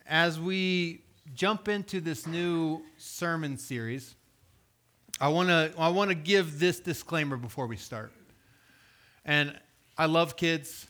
As we jump into this new sermon series, I want to give this disclaimer before we start. And I love kids,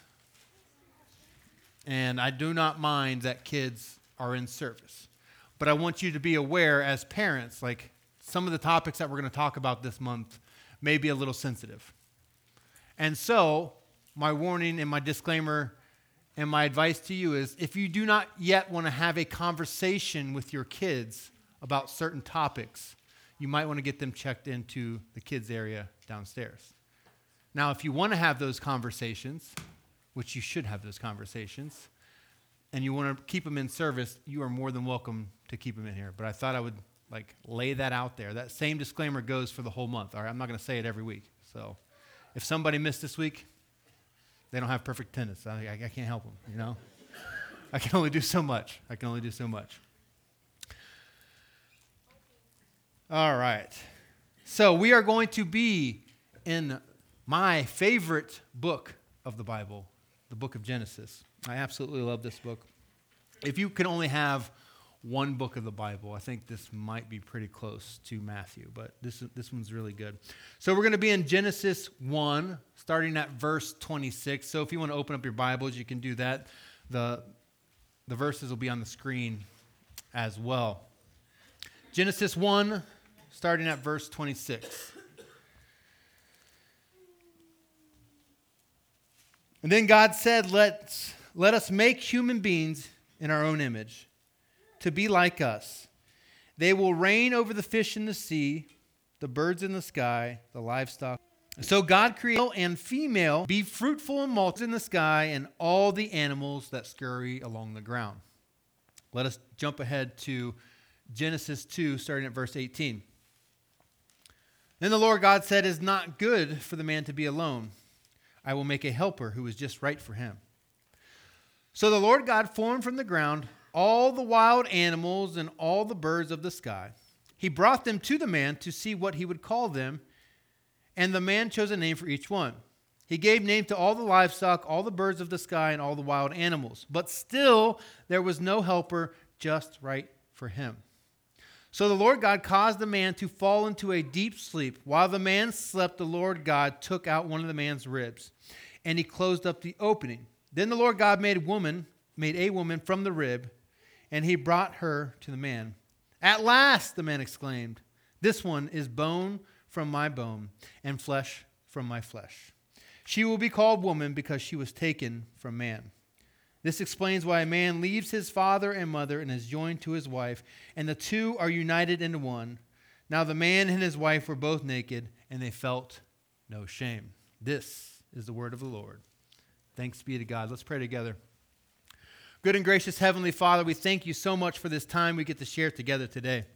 and I do not mind that kids are in service. But I want you to be aware as parents, like some of the topics that we're going to talk about this month may be a little sensitive. And so, my warning and my disclaimer and my advice to you is, if you do not yet want to have a conversation with your kids about certain topics, you might want to get them checked into the kids area downstairs. Now, if you want to have those conversations, which you should have those conversations, and you want to keep them in service, you are more than welcome to keep them in here. But I thought I would lay that out there. That same disclaimer goes for the whole month. All right, I'm not going to say it every week. So if somebody missed this week, they don't have perfect attendance. I can't help them, you know. I can only do so much. All right. So we are going to be in my favorite book of the Bible, the book of Genesis. I absolutely love this book. If you can only have one book of the Bible, I think this might be pretty close to Matthew, but this one's really good. So we're going to be in Genesis 1, starting at verse 26. So if you want to open up your Bibles, you can do that. The verses will be on the screen as well. Genesis 1, starting at verse 26. And then God said, let us make human beings in our own image, to be like us. They will reign over the fish in the sea, the birds in the sky, the livestock. So God created male and female, be fruitful and multiply in the sky, and all the animals that scurry along the ground. Let us jump ahead to Genesis 2, starting at verse 18. Then the Lord God said, "It is not good for the man to be alone. I will make a helper who is just right for him." So the Lord God formed from the ground all the wild animals and all the birds of the sky. He brought them to the man to see what he would call them, and the man chose a name for each one. He gave name to all the livestock, all the birds of the sky, and all the wild animals. But still there was no helper just right for him. So the Lord God caused the man to fall into a deep sleep. While the man slept, the Lord God took out one of the man's ribs, and he closed up the opening. Then the Lord God made a woman from the rib, and he brought her to the man. "At last," the man exclaimed, "this one is bone from my bone and flesh from my flesh. She will be called woman because she was taken from man." This explains why a man leaves his father and mother and is joined to his wife, and the two are united into one. Now the man and his wife were both naked, and they felt no shame. This is the word of the Lord. Thanks be to God. Let's pray together. Good and gracious Heavenly Father, we thank you so much for this time we get to share together today.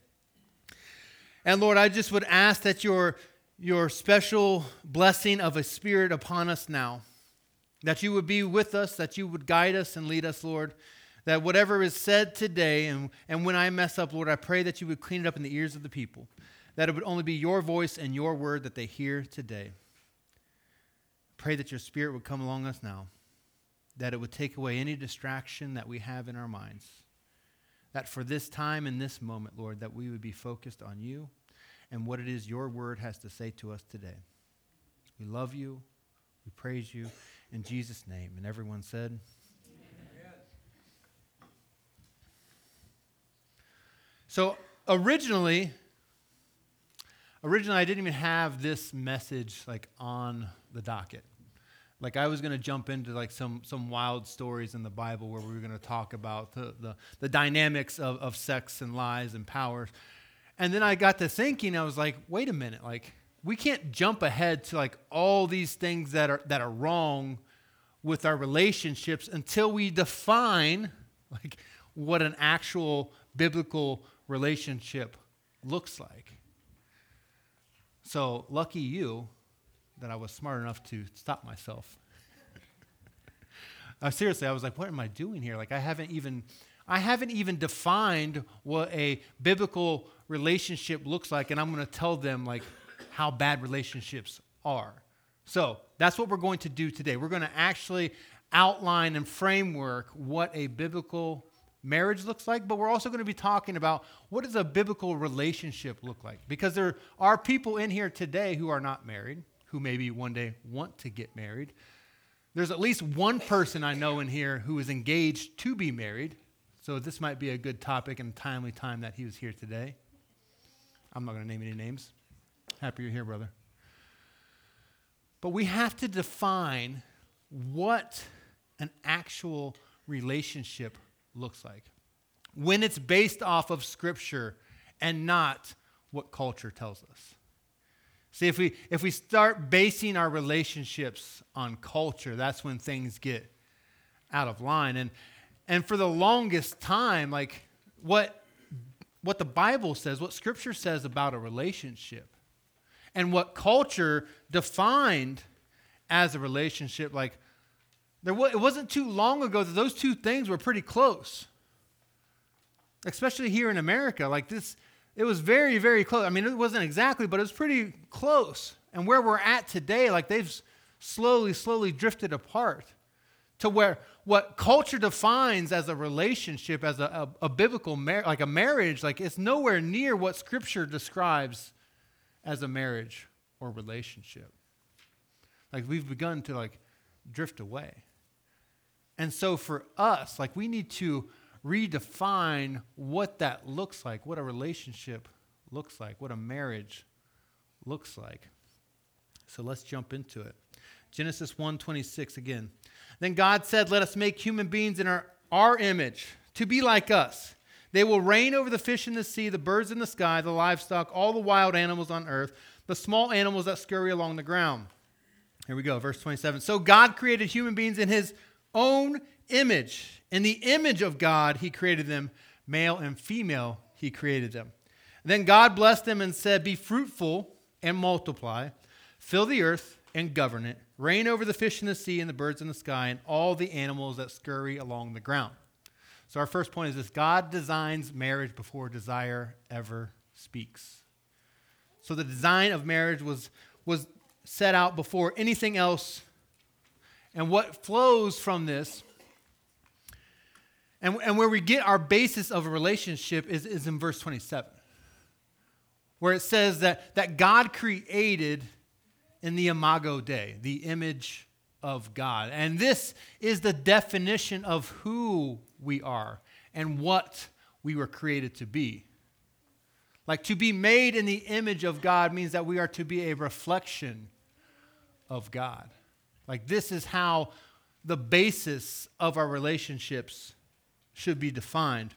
And Lord, I just would ask that your special blessing of a Spirit upon us now, that you would be with us, that you would guide us and lead us, Lord, that whatever is said today, and when I mess up, Lord, I pray that you would clean it up in the ears of the people, that it would only be your voice and your word that they hear today. Pray that your Spirit would come along us now, that it would take away any distraction that we have in our minds, that for this time and this moment, Lord, that we would be focused on you and what it is your word has to say to us today. We love you. We praise you in Jesus' name. And everyone said, Amen. So originally I didn't even have this message on the docket. I was going to jump into some wild stories in the Bible where we were going to talk about the dynamics of sex and lies and power. And then I got to thinking, I was like, wait a minute, we can't jump ahead to all these things that are wrong with our relationships until we define what an actual biblical relationship looks like. So lucky you that I was smart enough to stop myself. Seriously, I was like, what am I doing here? I haven't even defined what a biblical relationship looks like, and I'm going to tell them how bad relationships are. So that's what we're going to do today. We're going to actually outline and framework what a biblical marriage looks like, but we're also going to be talking about what does a biblical relationship look like? Because there are people in here today who are not married, who maybe one day want to get married. There's at least one person I know in here who is engaged to be married, so this might be a good topic and timely time that he was here today. I'm not going to name any names. Happy you're here, brother. But we have to define what an actual relationship looks like when it's based off of Scripture and not what culture tells us. See, if we start basing our relationships on culture, that's when things get out of line. And for the longest time, like what the Bible says, what Scripture says about a relationship, and what culture defined as a relationship, like it wasn't too long ago that those two things were pretty close. Especially here in America, like this, it was very, very close. I mean, it wasn't exactly, but it was pretty close. And where we're at today, like they've slowly drifted apart to where what culture defines as a relationship, as a biblical marriage, like a marriage, like it's nowhere near what Scripture describes as a marriage or relationship. Like we've begun to like drift away. And so for us, like we need to redefine what that looks like, what a relationship looks like, what a marriage looks like. So let's jump into it. Genesis 1:26 again. Then God said, let us make human beings in our image to be like us. They will reign over the fish in the sea, the birds in the sky, the livestock, all the wild animals on earth, the small animals that scurry along the ground. Here we go, verse 27. So God created human beings in his own image. In the image of God, he created them. Male and female, he created them. Then God blessed them and said, be fruitful and multiply, fill the earth and govern it, reign over the fish in the sea and the birds in the sky and all the animals that scurry along the ground. So our first point is this: God designs marriage before desire ever speaks. So the design of marriage was set out before anything else. And what flows from this, and where we get our basis of a relationship is in verse 27, where it says that God created in the imago Dei, the image of God. And this is the definition of who we are and what we were created to be. Like to be made in the image of God means that we are to be a reflection of God. Like this is how the basis of our relationships should be defined.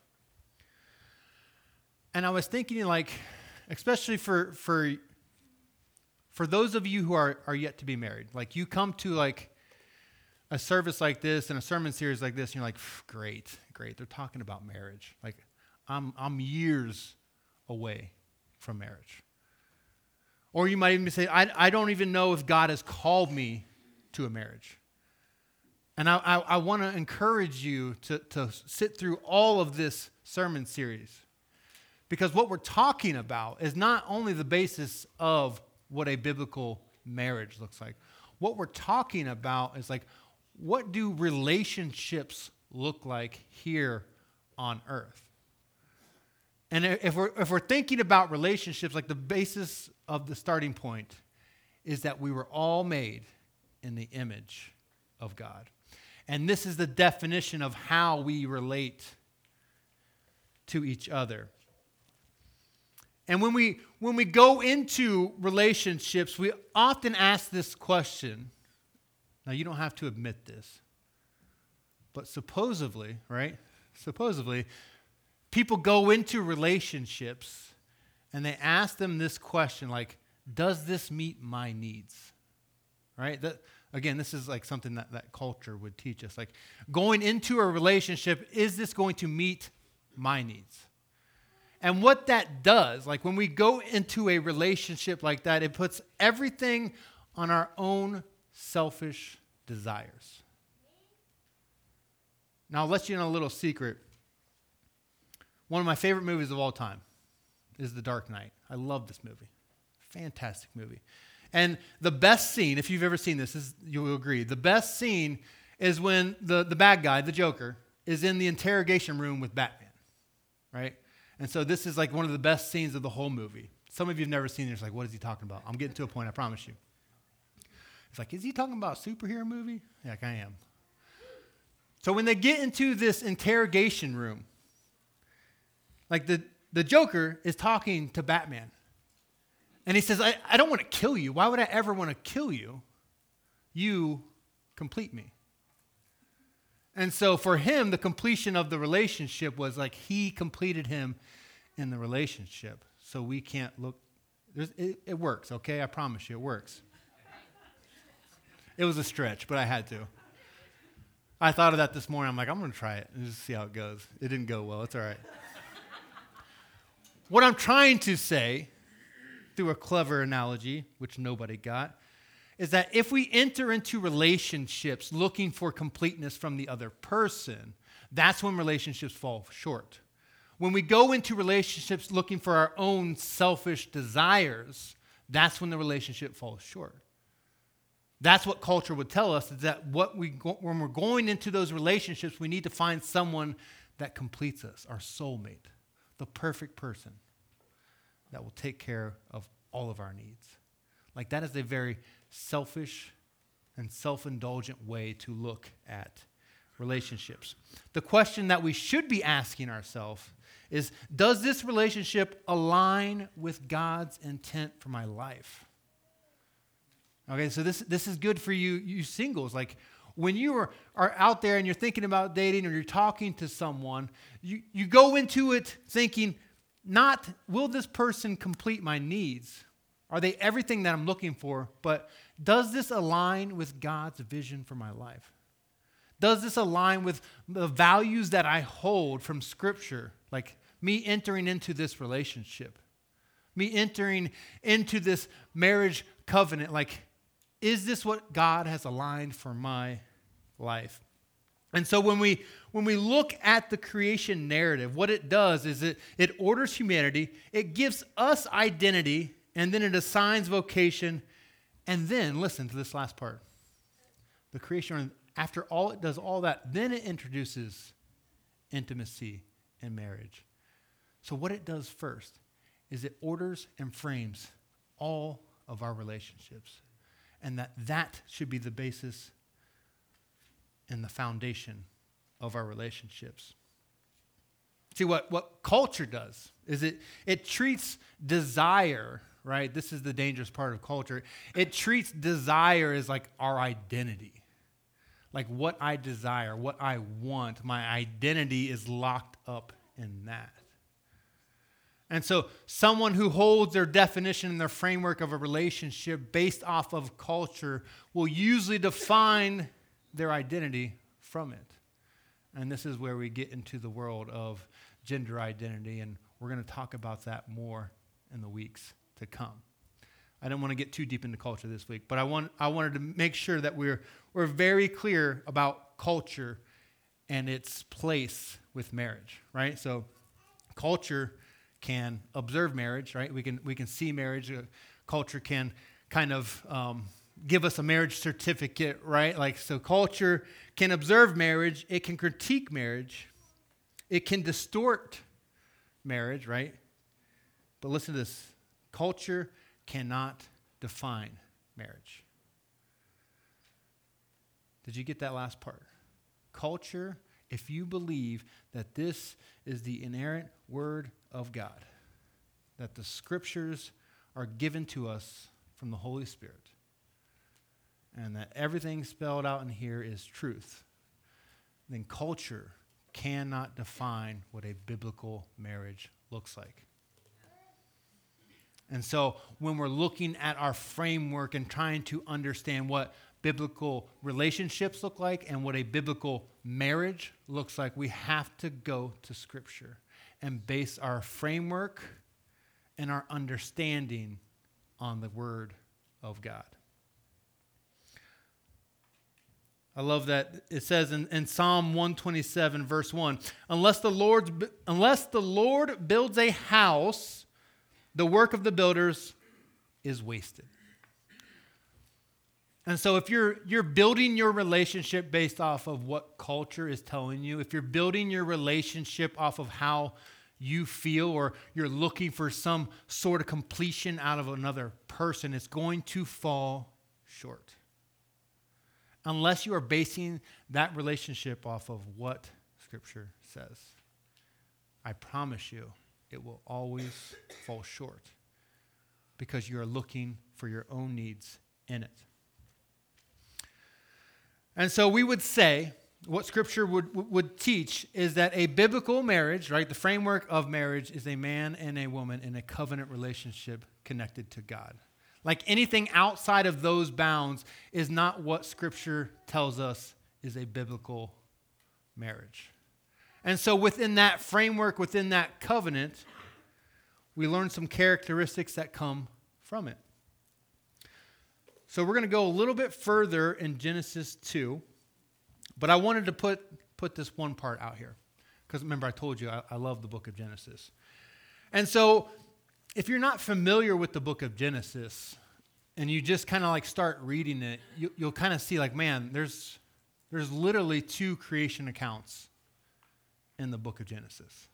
And I was thinking, like, especially for those of you who are yet to be married, like you come to like a service like this and a sermon series like this, and you're like, great, they're talking about marriage. Like I'm years away from marriage. Or you might even say, I don't even know if God has called me to a marriage. And I want to encourage you to sit through all of this sermon series. Because what we're talking about is not only the basis of what a biblical marriage looks like. What we're talking about is like, what do relationships look like here on earth? And if we're thinking about relationships, like the basis of the starting point is that we were all made in the image of God. And this is the definition of how we relate to each other. And when we go into relationships, we often ask this question. Now, you don't have to admit this, but supposedly, right? Supposedly, people go into relationships and they ask them this question, like, does this meet my needs? Right? Again, this is like something that culture would teach us. Like, going into a relationship, is this going to meet my needs? And what that does, like when we go into a relationship like that, it puts everything on our own selfish desires. Now, I'll let you in a little secret. One of my favorite movies of all time is The Dark Knight. I love this movie. Fantastic movie. And the best scene, if you've ever seen this, you will agree, the best scene is when the bad guy, the Joker, is in the interrogation room with Batman, right? And so this is like one of the best scenes of the whole movie. Some of you have never seen it. It's like, what is he talking about? I'm getting to a point, I promise you. It's like, is he talking about a superhero movie? Yeah, like I am. So when they get into this interrogation room, like the Joker is talking to Batman. And he says, I don't want to kill you. Why would I ever want to kill you? You complete me. And so for him, the completion of the relationship was like he completed him in the relationship. So we can't look. It works, okay? I promise you, it works. It was a stretch, but I had to. I thought of that this morning. I'm like, I'm going to try it and just see how it goes. It didn't go well. It's all right. What I'm trying to say, through a clever analogy, which nobody got, is that if we enter into relationships looking for completeness from the other person, that's when relationships fall short. When we go into relationships looking for our own selfish desires, that's when the relationship falls short. That's what culture would tell us, is that when we're going into those relationships, we need to find someone that completes us, our soulmate, the perfect person that will take care of all of our needs. Like that is a very selfish and self-indulgent way to look at relationships. The question that we should be asking ourselves is, does this relationship align with God's intent for my life? Okay, so this is good for you singles. Like when you are out there and you're thinking about dating or you're talking to someone, you go into it thinking, not will this person complete my needs? Are they everything that I'm looking for? But does this align with God's vision for my life? Does this align with the values that I hold from Scripture? Like me entering into this relationship, me entering into this marriage covenant. Like, is this what God has aligned for my life? And so when we look at the creation narrative, what it does is it orders humanity, it gives us identity, and then it assigns vocation. And then, listen to this last part. The creation, after all it does all that, then it introduces intimacy and marriage. So what it does first is it orders and frames all of our relationships. And that should be the basis and the foundation of our relationships. See, what culture does is it treats desire, right? This is the dangerous part of culture. It treats desire as like our identity. Like what I desire, what I want, my identity is locked up in that. And so someone who holds their definition and their framework of a relationship based off of culture will usually define their identity from it. And this is where we get into the world of gender identity, and we're going to talk about that more in the weeks to come. I didn't want to get too deep into culture this week, but I wanted to make sure that we're very clear about culture and its place with marriage, right? So culture can observe marriage, right? We can see marriage. Culture can kind of give us a marriage certificate, right? Like, so culture can observe marriage. It can critique marriage. It can distort marriage, right? But listen to this. Culture cannot define marriage. Did you get that last part? Culture, if you believe that this is the inerrant word of God, that the Scriptures are given to us from the Holy Spirit, and that everything spelled out in here is truth, then culture cannot define what a biblical marriage looks like. And so when we're looking at our framework and trying to understand what biblical relationships look like and what a biblical marriage looks like, we have to go to Scripture and base our framework and our understanding on the Word of God. I love that it says in Psalm 127, verse 1, unless the Lord builds a house, the work of the builders is wasted. And so if you're building your relationship based off of what culture is telling you, if you're building your relationship off of how you feel, or you're looking for some sort of completion out of another person, it's going to fall short. Unless you are basing that relationship off of what Scripture says. I promise you, it will always fall short because you are looking for your own needs in it. And so we would say, what Scripture would teach is that a biblical marriage, right, the framework of marriage is a man and a woman in a covenant relationship connected to God. Like anything outside of those bounds is not what Scripture tells us is a biblical marriage. And so within that framework, within that covenant, we learn some characteristics that come from it. So we're going to go a little bit further in Genesis 2, but I wanted to put this one part out here. Because remember, I told you I love the book of Genesis. And so if you're not familiar with the book of Genesis, and you just kind of like start reading it, you'll kind of see like, man, there's literally 2 creation accounts in the book of Genesis.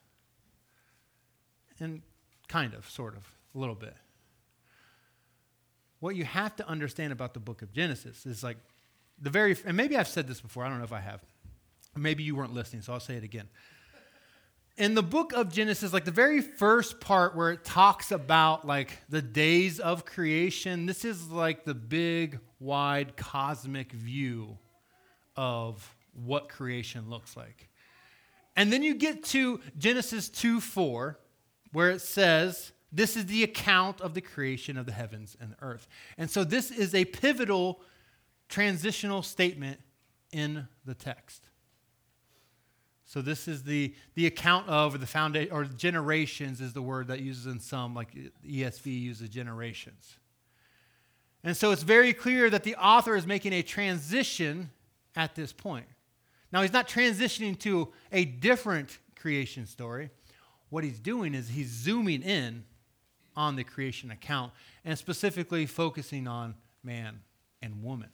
And kind of, sort of, a little bit. What you have to understand about the book of Genesis is like and maybe I've said this before, I don't know if I have. Maybe you weren't listening, so I'll say it again. In the book of Genesis, like the very first part where it talks about like the days of creation, this is like the big, wide, cosmic view of what creation looks like. And then you get to Genesis 2:4, where it says, this is the account of the creation of the heavens and the earth. And so this is a pivotal transitional statement in the text. So this is the account of, or the foundation, or generations is the word that uses in some, like ESV uses generations. And so it's very clear that the author is making a transition at this point. Now he's not transitioning to a different creation story. What he's doing is he's zooming in on the creation account and specifically focusing on man and woman.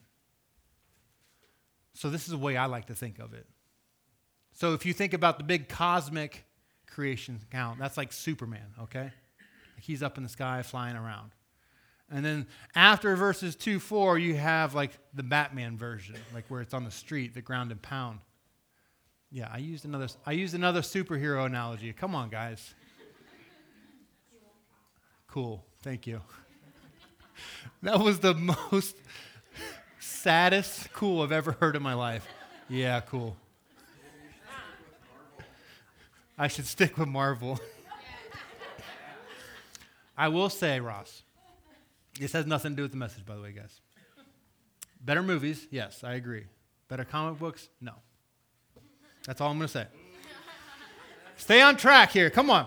So this is the way I like to think of it. So if you think about the big cosmic creation account, that's like Superman, okay? Like he's up in the sky flying around. And then after verses 2-4, you have like the Batman version, like where it's on the street, the ground and pound. Yeah, I used another superhero analogy. Come on, guys. Cool, thank you. That was the most saddest cool I've ever heard in my life. Yeah, cool. I should stick with Marvel. I will say, Ross, this has nothing to do with the message, by the way, guys. Better movies, yes, I agree. Better comic books, no. That's all I'm going to say. Stay on track here. Come on.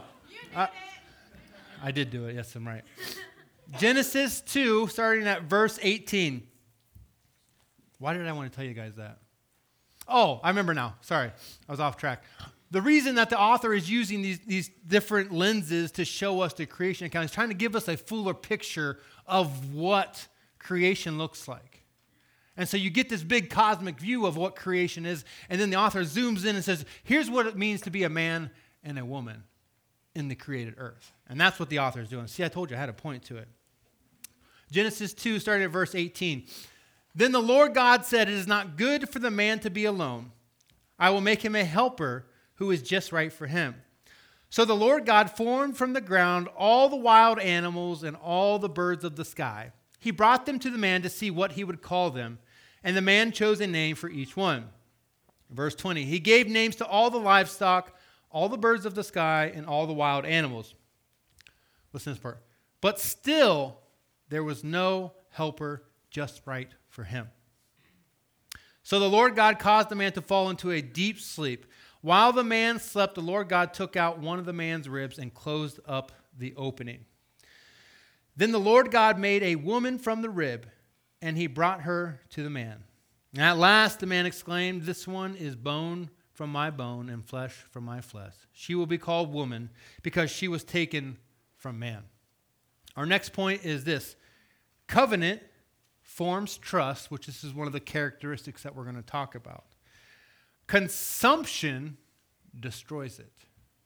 I did do it. Yes, I'm right. Genesis 2, starting at verse 18. Why did I want to tell you guys that? Oh, I remember now. Sorry, I was off track. The reason that the author is using these different lenses to show us the creation account is trying to give us a fuller picture of what creation looks like. And so you get this big cosmic view of what creation is, and then the author zooms in and says, here's what it means to be a man and a woman in the created earth. And that's what the author is doing. See, I told you I had a point to it. Genesis 2, starting at verse 18. Then the Lord God said, it is not good for the man to be alone. I will make him a helper who is just right for him. So the Lord God formed from the ground all the wild animals and all the birds of the sky. He brought them to the man to see what he would call them, and the man chose a name for each one. Verse 20, he gave names to all the livestock, all the birds of the sky, and all the wild animals. Listen to this part. But still, there was no helper just right for him. So the Lord God caused the man to fall into a deep sleep. While the man slept, the Lord God took out one of the man's ribs and closed up the opening. Then the Lord God made a woman from the rib, and he brought her to the man. And at last the man exclaimed, this one is bone from my bone and flesh from my flesh. She will be called woman because she was taken from man. Our next point is this. Covenant forms trust, which this is one of the characteristics that we're going to talk about. Consumption destroys it.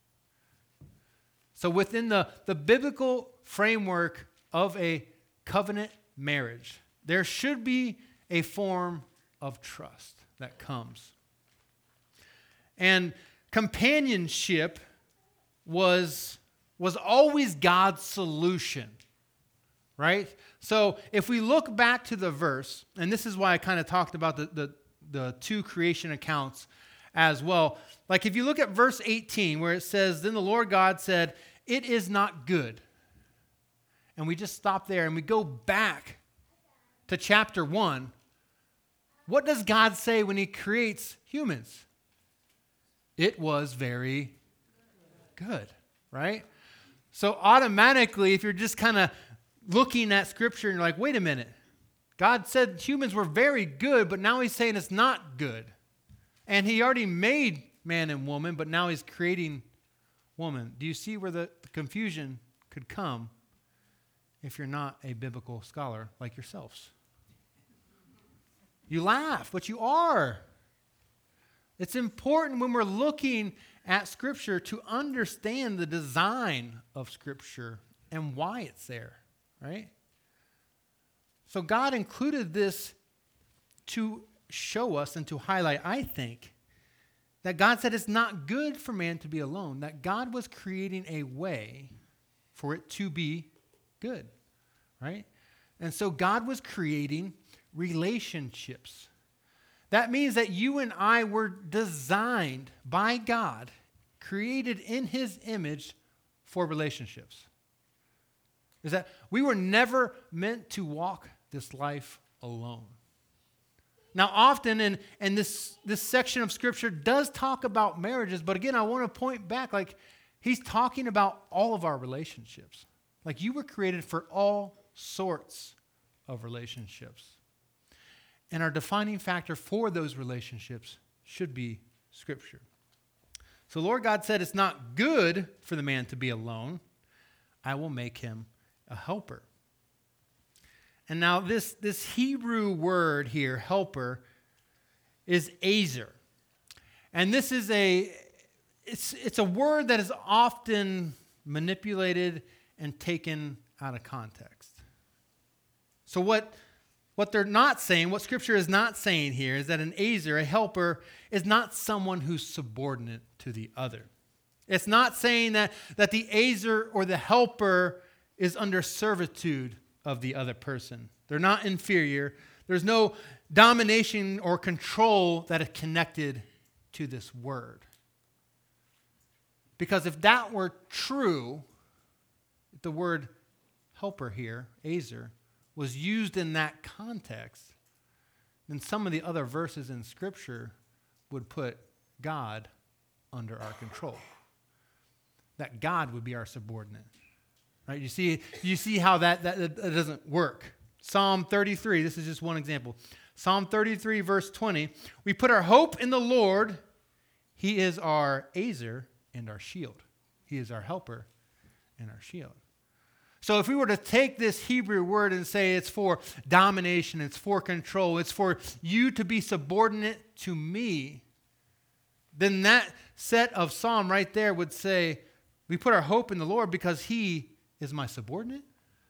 So within the biblical framework of a covenant marriage, there should be a form of trust that comes. And companionship was always God's solution, right? So if we look back to the verse, and this is why I kind of talked about the two creation accounts as well. Like if you look at verse 18 where it says, then the Lord God said, it is not good. And we just stop there and we go back to chapter 1. What does God say when he creates humans? It was very good, right? So automatically, if you're just kind of looking at Scripture and you're like, wait a minute, God said humans were very good, but now he's saying it's not good. And he already made man and woman, but now he's creating woman. Do you see where the confusion could come if you're not a biblical scholar like yourselves? You laugh, but you are. It's important when we're looking at Scripture to understand the design of Scripture and why it's there, right? So God included this to show us and to highlight, I think, that God said it's not good for man to be alone, that God was creating a way for it to be good, right? And so God was creating relationships. That means that you and I were designed by God, created in his image for relationships. Is that we were never meant to walk this life alone. Now, often, and this section of Scripture does talk about marriages, but again, I want to point back, like, he's talking about all of our relationships. Like, you were created for all sorts of relationships. And our defining factor for those relationships should be Scripture. So Lord God said, it's not good for the man to be alone. I will make him a helper. And now this Hebrew word here, helper, is azer. And this is it's a word that is often manipulated and taken out of context. So what they're not saying, what Scripture is not saying here, is that an azer, a helper, is not someone who's subordinate to the other. It's not saying that the azer or the helper is under servitude of the other person. They're not inferior. There's no domination or control that is connected to this word. Because if that were true, the word helper here, azer, was used in that context, then some of the other verses in Scripture would put God under our control. That God would be our subordinate. Right? You see how that doesn't work. Psalm 33, this is just one example. Psalm 33, verse 20, we put our hope in the Lord. He is our azer and our shield. He is our helper and our shield. So if we were to take this Hebrew word and say it's for domination, it's for control, it's for you to be subordinate to me, then that set of psalm right there would say, we put our hope in the Lord because he is my subordinate.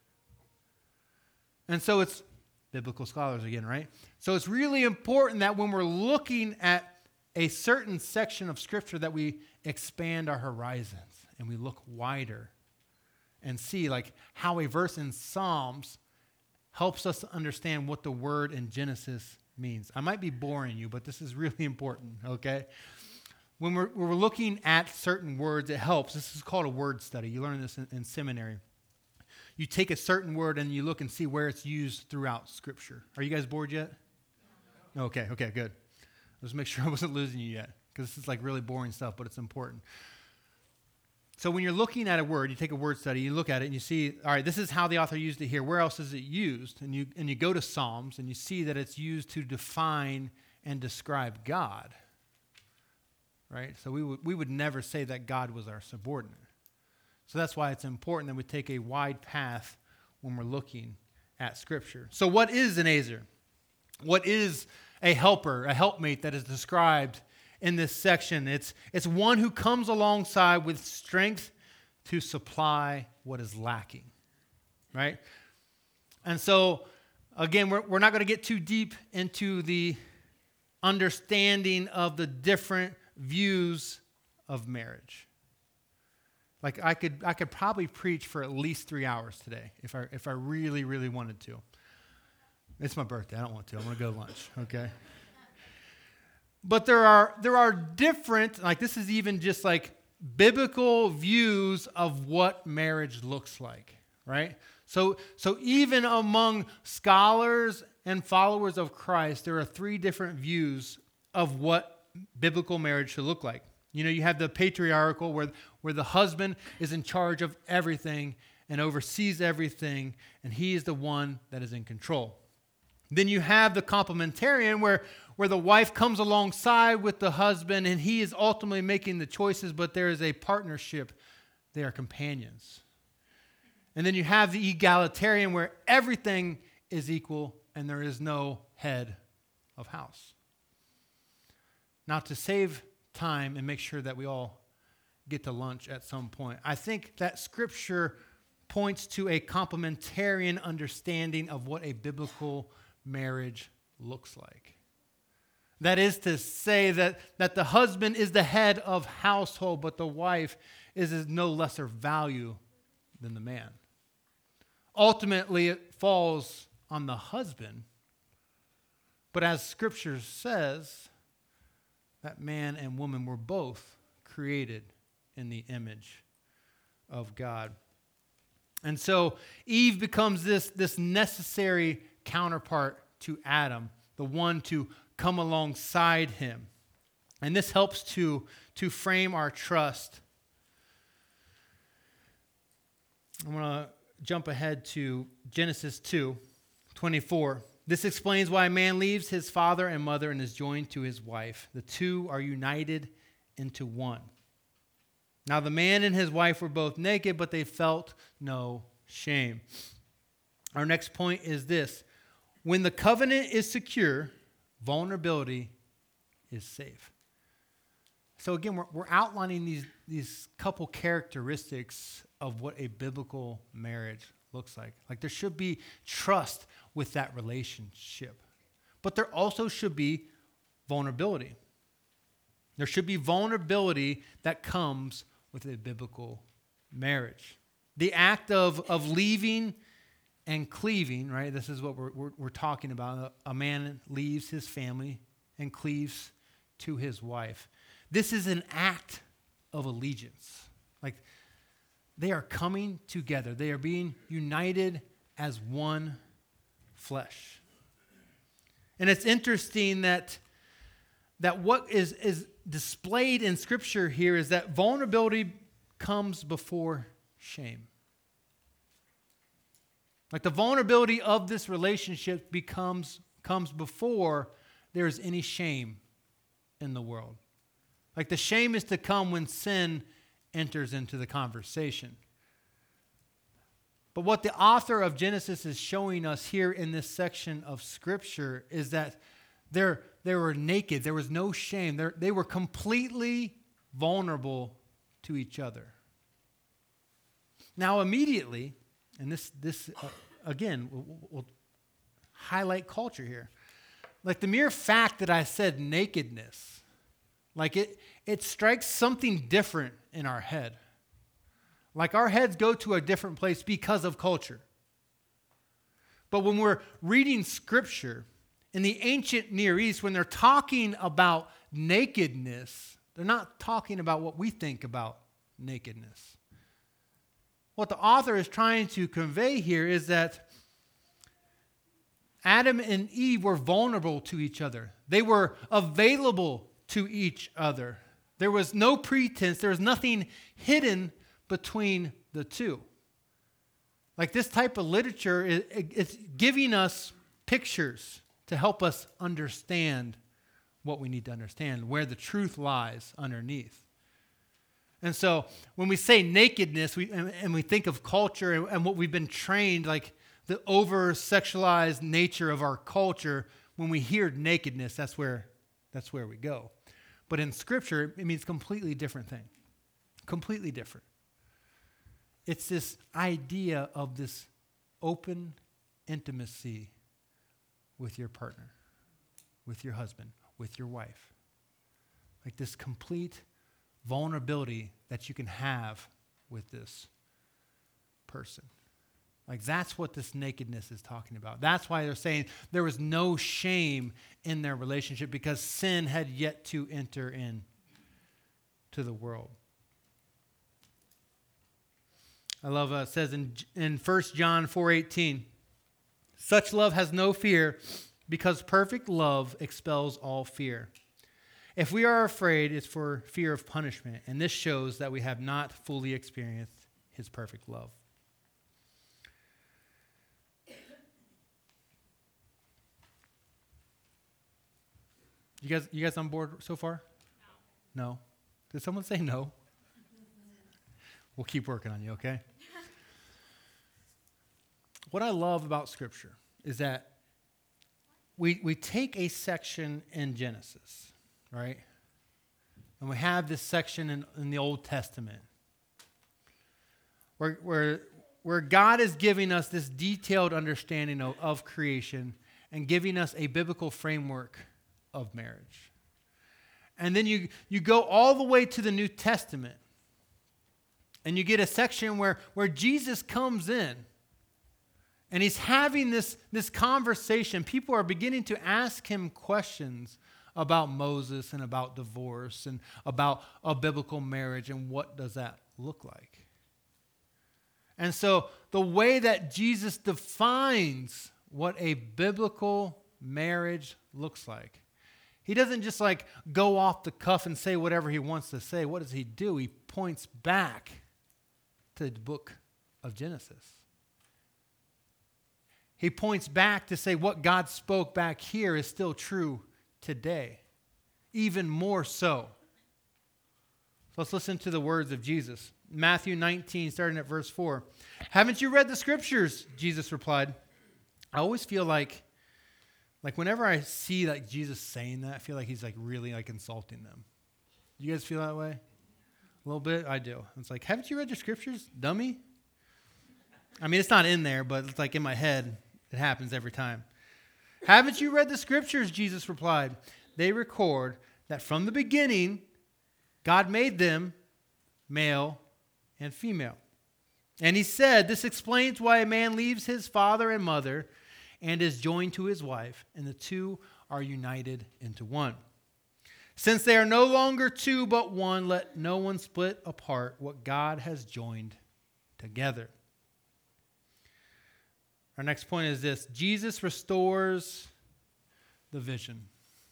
And so it's biblical scholars again, right? So it's really important that when we're looking at a certain section of Scripture that we expand our horizons and we look wider and see like how a verse in Psalms helps us to understand what the word in Genesis means. I might be boring you, but this is really important, okay? When we're looking at certain words, it helps. This is called a word study. You learn this in seminary. You take a certain word and you look and see where it's used throughout Scripture. Are you guys bored yet? Okay, good. Let's make sure I wasn't losing you yet, because this is like really boring stuff, but it's important. So when you're looking at a word, you take a word study, you look at it and you see, all right, this is how the author used it here. Where else is it used? And you go to Psalms and you see that it's used to define and describe God. Right? So we would never say that God was our subordinate. So that's why it's important that we take a wide path when we're looking at Scripture. So what is an Ezer? What is a helper, a helpmate that is described in this section? It's one who comes alongside with strength to supply what is lacking, right? And so, again, we're not going to get too deep into the understanding of the different views of marriage. Like I could probably preach for at least 3 hours today if I really, really wanted to. It's my birthday. I don't want to. I'm going to go to lunch, okay? But there are different, like this is even just like biblical views of what marriage looks like, right? So even among scholars and followers of Christ, there are 3 different views of what biblical marriage should look like. You know, you have the patriarchal where the husband is in charge of everything and oversees everything, and he is the one that is in control. Then you have the complementarian where the wife comes alongside with the husband and he is ultimately making the choices, but there is a partnership. They are companions. And then you have the egalitarian where everything is equal and there is no head of house. Now, to save time and make sure that we all get to lunch at some point, I think that Scripture points to a complementarian understanding of what a biblical marriage looks like. That is to say that the husband is the head of household, but the wife is no lesser value than the man. Ultimately, it falls on the husband, but as Scripture says, that man and woman were both created in the image of God. And so Eve becomes this necessary counterpart to Adam, the one to come alongside him. And this helps to frame our trust. I'm going to jump ahead to Genesis 2:24. This explains why a man leaves his father and mother and is joined to his wife. The two are united into one. Now the man and his wife were both naked, but they felt no shame. Our next point is this. When the covenant is secure, vulnerability is safe. So again, we're outlining these couple characteristics of what a biblical marriage looks like. Like there should be trust with that relationship. But there also should be vulnerability. There should be vulnerability that comes with a biblical marriage. The act of leaving and cleaving, right? This is what we're talking about. A man leaves his family and cleaves to his wife. This is an act of allegiance. Like they are coming together. They are being united as one flesh. And it's interesting that what is displayed in Scripture here is that vulnerability comes before shame. Like the vulnerability of this relationship comes before there is any shame in the world. Like the shame is to come when sin enters into the conversation. But what the author of Genesis is showing us here in this section of Scripture is that they were naked. There was no shame. They were completely vulnerable to each other. Now immediately, and this again, we'll highlight culture here. Like the mere fact that I said nakedness, like it strikes something different in our head. Like our heads go to a different place because of culture. But when we're reading Scripture in the ancient Near East, when they're talking about nakedness, they're not talking about what we think about nakedness. What the author is trying to convey here is that Adam and Eve were vulnerable to each other. They were available to each other. There was no pretense. There was nothing hidden between the two. Like this type of literature, it's giving us pictures to help us understand what we need to understand, where the truth lies underneath. And so when we say nakedness, we think of culture and what we've been trained, like the over-sexualized nature of our culture, when we hear nakedness, that's where we go. But in Scripture, it means completely different thing. Completely different. It's this idea of this open intimacy with your partner, with your husband, with your wife. Like this complete vulnerability that you can have with this person. Like that's what this nakedness is talking about. That's why they're saying there was no shame in their relationship because sin had yet to enter in to the world. I love it says in 1 John 4:18, such love has no fear because perfect love expels all fear. If we are afraid, it's for fear of punishment, and this shows that we have not fully experienced his perfect love. You guys on board so far? No. Did someone say no? We'll keep working on you, okay? What I love about Scripture is that we take a section in Genesis, right? And we have this section in the Old Testament where God is giving us this detailed understanding of creation and giving us a biblical framework of marriage. And then you go all the way to the New Testament and you get a section where Jesus comes in and he's having this conversation. People are beginning to ask him questions about Moses and about divorce and about a biblical marriage and what does that look like. And so the way that Jesus defines what a biblical marriage looks like, he doesn't just like go off the cuff and say whatever he wants to say. What does he do? He points back to the book of Genesis. He points back to say what God spoke back here is still true today, even more so. So let's listen to the words of Jesus. Matthew 19, starting at verse 4. Haven't you read the Scriptures? Jesus replied. I always feel like whenever I see like Jesus saying that, I feel like he's like really like insulting them. You guys feel that way? A little bit? I do. It's like, haven't you read your Scriptures, dummy? I mean, it's not in there, but it's like in my head. It happens every time. Haven't you read the Scriptures? Jesus replied. They record that from the beginning, God made them male and female. And he said, this explains why a man leaves his father and mother and is joined to his wife, and the two are united into one. Since they are no longer two but one, let no one split apart what God has joined together. Our next point is this: Jesus restores the vision.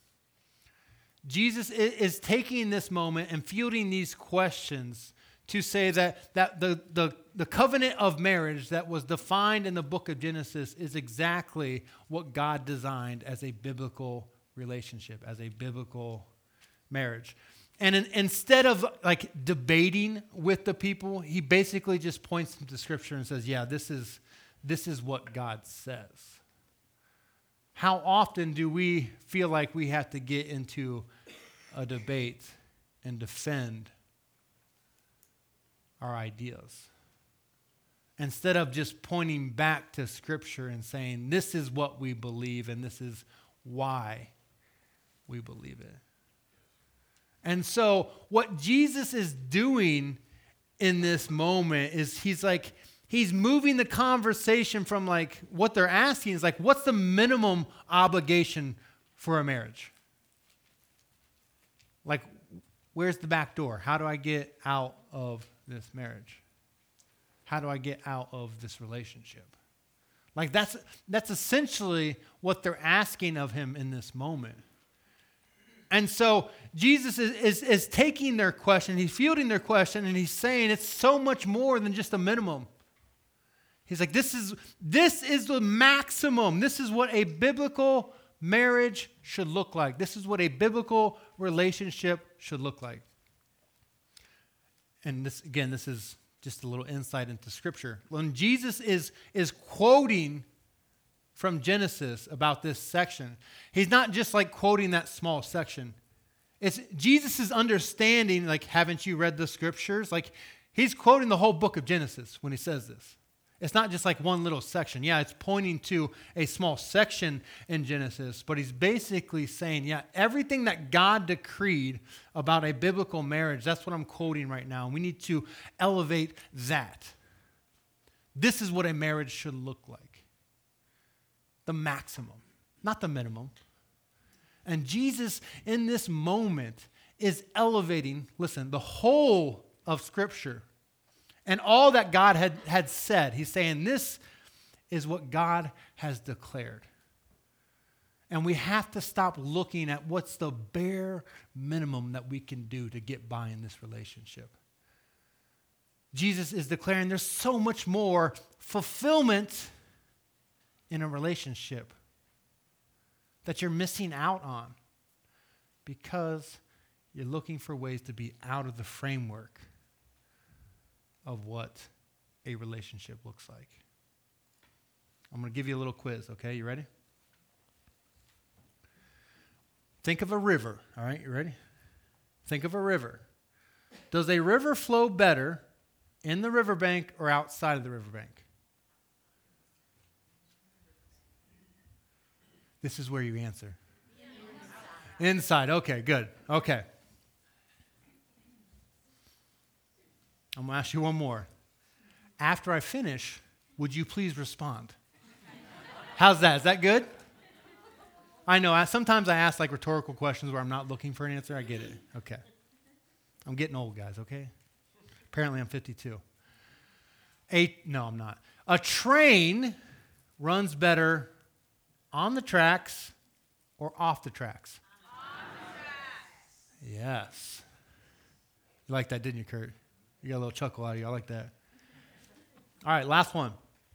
Jesus is taking this moment and fielding these questions to say that the covenant of marriage that was defined in the book of Genesis is exactly what God designed as a biblical relationship, as a biblical marriage. And instead of like debating with the people, he basically just points them to Scripture and says, yeah, this is what God says. How often do we feel like we have to get into a debate and defend our ideas, instead of just pointing back to Scripture and saying, this is what we believe and this is why we believe it. And so what Jesus is doing in this moment is he's moving the conversation from like what they're asking is like, what's the minimum obligation for a marriage? Like, where's the back door? How do I get out of this marriage? How do I get out of this relationship? Like that's essentially what they're asking of him in this moment. And so Jesus is taking their question, he's fielding their question, and he's saying it's so much more than just a minimum. He's like, this is the maximum. This is what a biblical marriage should look like. This is what a biblical relationship should look like. And this is just a little insight into Scripture. When Jesus is quoting from Genesis about this section, he's not just like quoting that small section. It's Jesus' understanding, like, haven't you read the Scriptures? Like, he's quoting the whole book of Genesis when he says this. It's not just like one little section. Yeah, it's pointing to a small section in Genesis, but he's basically saying, yeah, everything that God decreed about a biblical marriage, that's what I'm quoting right now. We need to elevate that. This is what a marriage should look like. The maximum, not the minimum. And Jesus, in this moment, is elevating, listen, the whole of Scripture. And all that God had said, he's saying this is what God has declared. And we have to stop looking at what's the bare minimum that we can do to get by in this relationship. Jesus is declaring there's so much more fulfillment in a relationship that you're missing out on because you're looking for ways to be out of the framework of what a relationship looks like. I'm going to give you a little quiz, okay? You ready? Think of a river, all right? You ready? Think of a river. Does a river flow better in the riverbank or outside of the riverbank? This is where you answer. Inside. Okay, good. Okay. I'm going to ask you one more. After I finish, would you please respond? How's that? Is that good? I know. Sometimes I ask like rhetorical questions where I'm not looking for an answer. I get it. Okay. I'm getting old, guys, okay? Apparently I'm 52. No, I'm not. A train runs better on the tracks or off the tracks? On the tracks. Yes. You like that, didn't you, Kurt? You got a little chuckle out of you. I like that. All right, last one.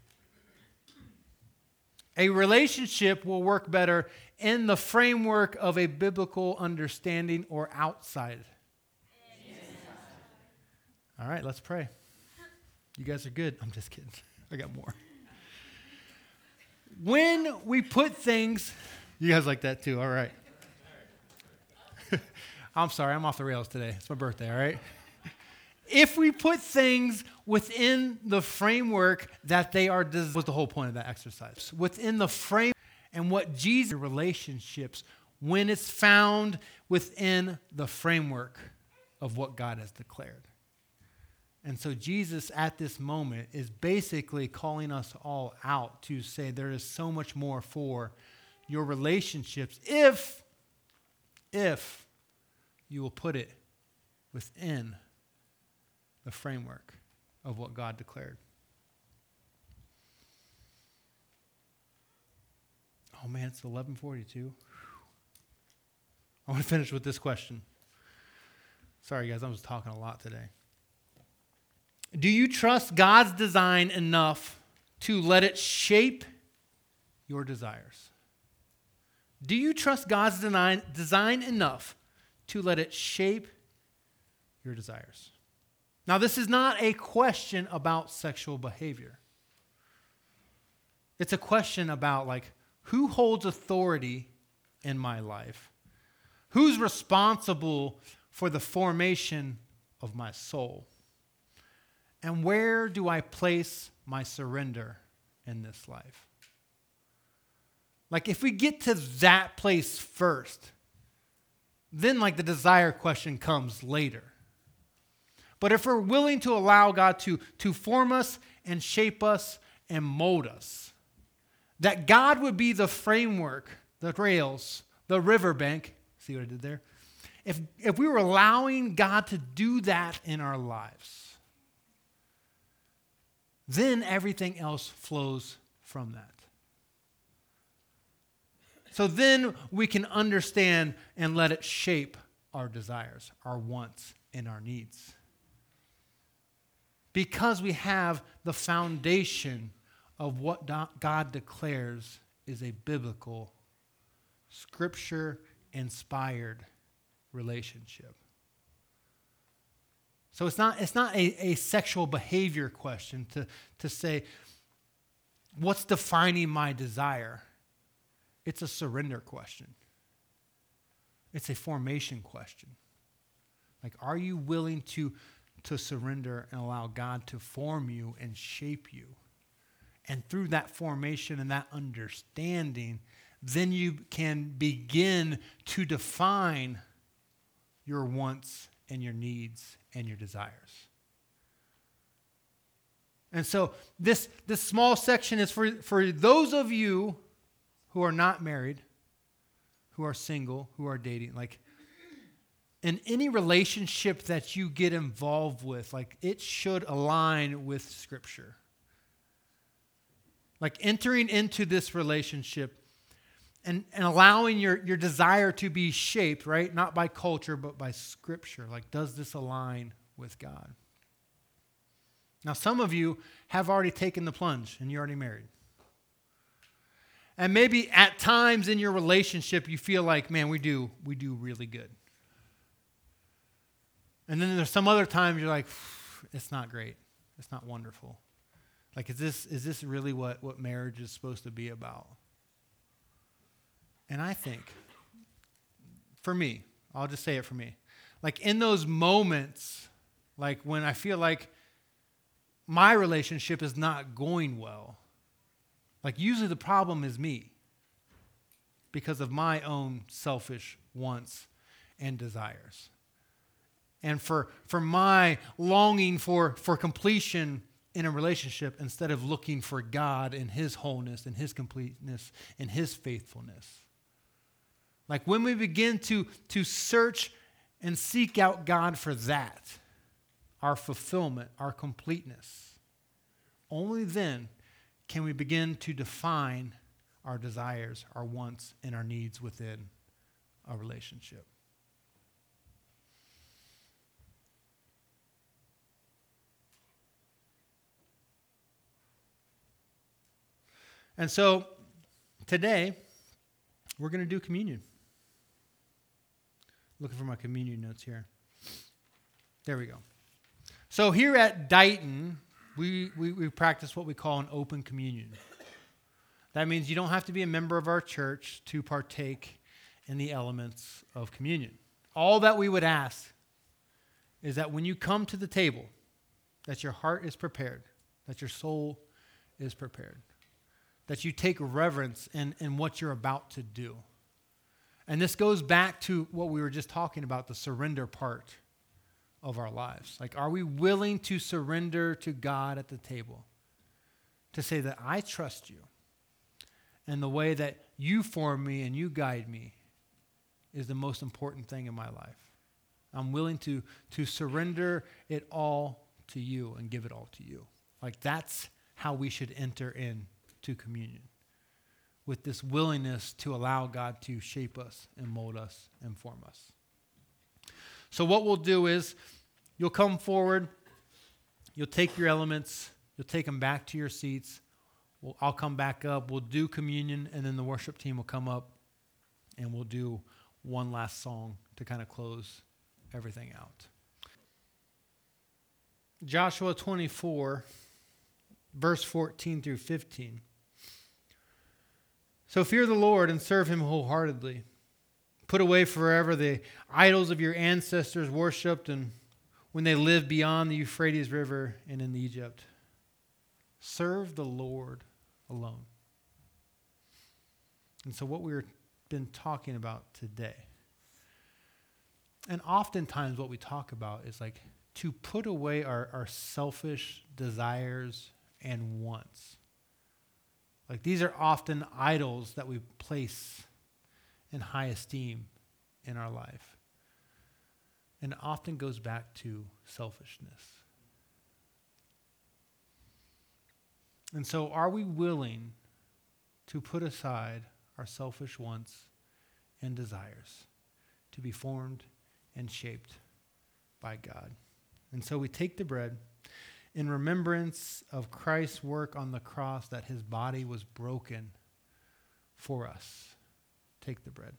A relationship will work better in the framework of a biblical understanding or outside. Yes. All right, let's pray. You guys are good. I'm just kidding. I got more. When we put things, you guys like that too, all right. I'm sorry, I'm off the rails today. It's my birthday, all right? If we put things within the framework that they are designed, was the whole point of that exercise. Within the frame and what Jesus relationships when it's found within the framework of what God has declared. And so Jesus at this moment is basically calling us all out to say there is so much more for your relationships if you will put it within the framework of what God declared. Oh man, it's 11:42. I want to finish with this question. Sorry guys, I was talking a lot today. Do you trust God's design enough to let it shape your desires? Do you trust God's design enough to let it shape your desires? Now, this is not a question about sexual behavior. It's a question about, like, who holds authority in my life? Who's responsible for the formation of my soul? And where do I place my surrender in this life? Like, if we get to that place first, then, like, the desire question comes later. But if we're willing to allow God to form us and shape us and mold us, that God would be the framework, the rails, the riverbank. See what I did there? If we were allowing God to do that in our lives, then everything else flows from that. So then we can understand and let it shape our desires, our wants, and our needs. Because we have the foundation of what God declares is a biblical, Scripture-inspired relationship. So it's not a sexual behavior question to say, what's defining my desire? It's a surrender question. It's a formation question. Like, are you willing to surrender and allow God to form you and shape you? And through that formation and that understanding, then you can begin to define your wants and your needs and your desires. And so this small section is for those of you who are not married, who are single, who are dating. Like, in any relationship that you get involved with, like, it should align with Scripture. Like, entering into this relationship and allowing your desire to be shaped, right? Not by culture, but by Scripture. Like, does this align with God? Now, some of you have already taken the plunge and you're already married. And maybe at times in your relationship, you feel like, man, we do really good. And then there's some other times you're like, it's not great. It's not wonderful. Like, is this really what marriage is supposed to be about? And I think, for me, I'll just say it for me. Like, in those moments, like when I feel like my relationship is not going well, like, usually the problem is me because of my own selfish wants and desires. And for my longing for completion in a relationship instead of looking for God in His wholeness and His completeness and His faithfulness. Like, when we begin to search and seek out God for that, our fulfillment, our completeness, only then can we begin to define our desires, our wants, and our needs within a relationship. And so today, we're going to do communion. Looking for my communion notes here. There we go. So here at Dighton, we practice what we call an open communion. That means you don't have to be a member of our church to partake in the elements of communion. All that we would ask is that when you come to the table, that your heart is prepared, that your soul is prepared, that you take reverence in what you're about to do. And this goes back to what we were just talking about, the surrender part of our lives. Like, are we willing to surrender to God at the table? To say that I trust you, and the way that you form me and you guide me is the most important thing in my life. I'm willing to surrender it all to you and give it all to you. Like, that's how we should enter into communion, with this willingness to allow God to shape us and mold us and form us. So what we'll do is you'll come forward, you'll take your elements, you'll take them back to your seats. I'll come back up, we'll do communion, and then the worship team will come up and we'll do one last song to kind of close everything out. Joshua 24, verse 14 through 15. So fear the Lord and serve Him wholeheartedly. Put away forever the idols of your ancestors worshipped and when they lived beyond the Euphrates River and in Egypt. Serve the Lord alone. And so what we've been talking about today, and oftentimes what we talk about is like to put away our selfish desires and wants. Like, these are often idols that we place in high esteem in our life. And it often goes back to selfishness. And so are we willing to put aside our selfish wants and desires to be formed and shaped by God? And so we take the bread in remembrance of Christ's work on the cross, that His body was broken for us. Take the bread.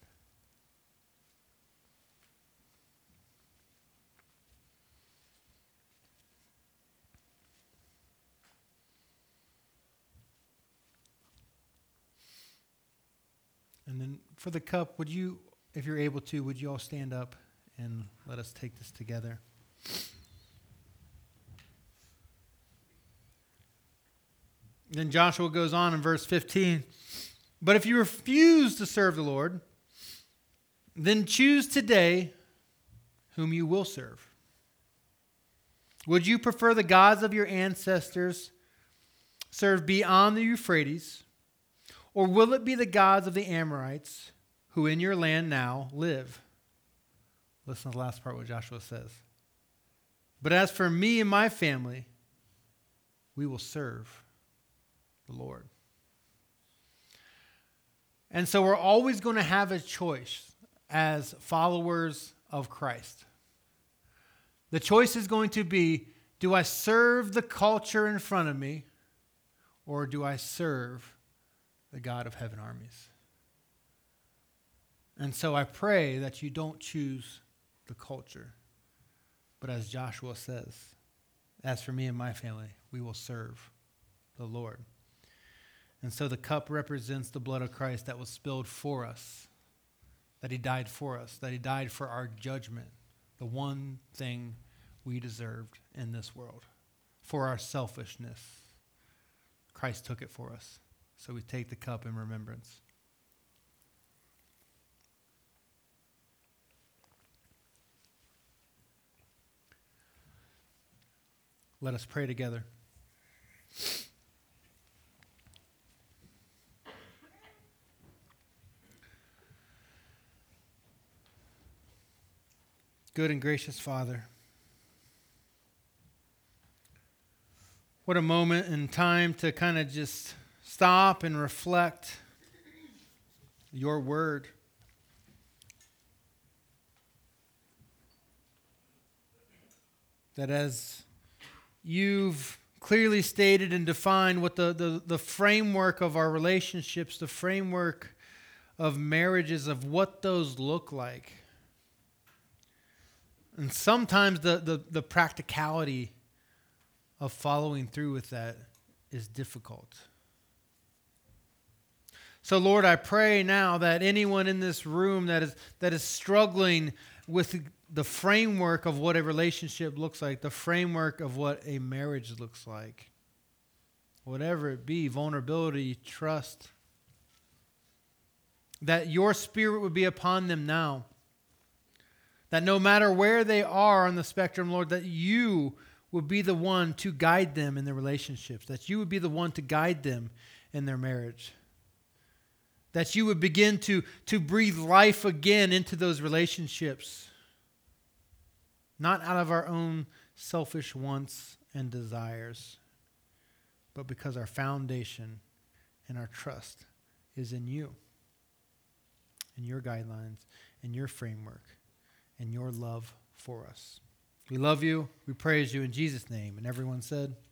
And then for the cup, would you, if you're able to, would you all stand up and let us take this together? Then Joshua goes on in verse 15. But if you refuse to serve the Lord, then choose today whom you will serve. Would you prefer the gods of your ancestors served beyond the Euphrates, or will it be the gods of the Amorites who in your land now live? Listen to the last part, what Joshua says. But as for me and my family, we will serve the Lord. And so we're always going to have a choice as followers of Christ. The choice is going to be, do I serve the culture in front of me, or do I serve the God of heaven armies? And so I pray that you don't choose the culture, but as Joshua says, as for me and my family, we will serve the Lord. And so the cup represents the blood of Christ that was spilled for us, that he died for us, that he died for our judgment, the one thing we deserved in this world, for our selfishness. Christ took it for us. So we take the cup in remembrance. Let us pray together. Good and gracious Father, what a moment in time to kind of just stop and reflect your word. That as you've clearly stated and defined what the framework of our relationships, the framework of marriages, of what those look like. And sometimes the practicality of following through with that is difficult. So Lord, I pray now that anyone in this room that is struggling with the framework of what a relationship looks like, the framework of what a marriage looks like, whatever it be, vulnerability, trust, that your Spirit would be upon them now. That no matter where they are on the spectrum, Lord, that you would be the one to guide them in their relationships, that you would be the one to guide them in their marriage, that you would begin to breathe life again into those relationships, not out of our own selfish wants and desires, but because our foundation and our trust is in you, in your guidelines, in your framework, and your love for us. We love you. We praise you in Jesus' name. And everyone said,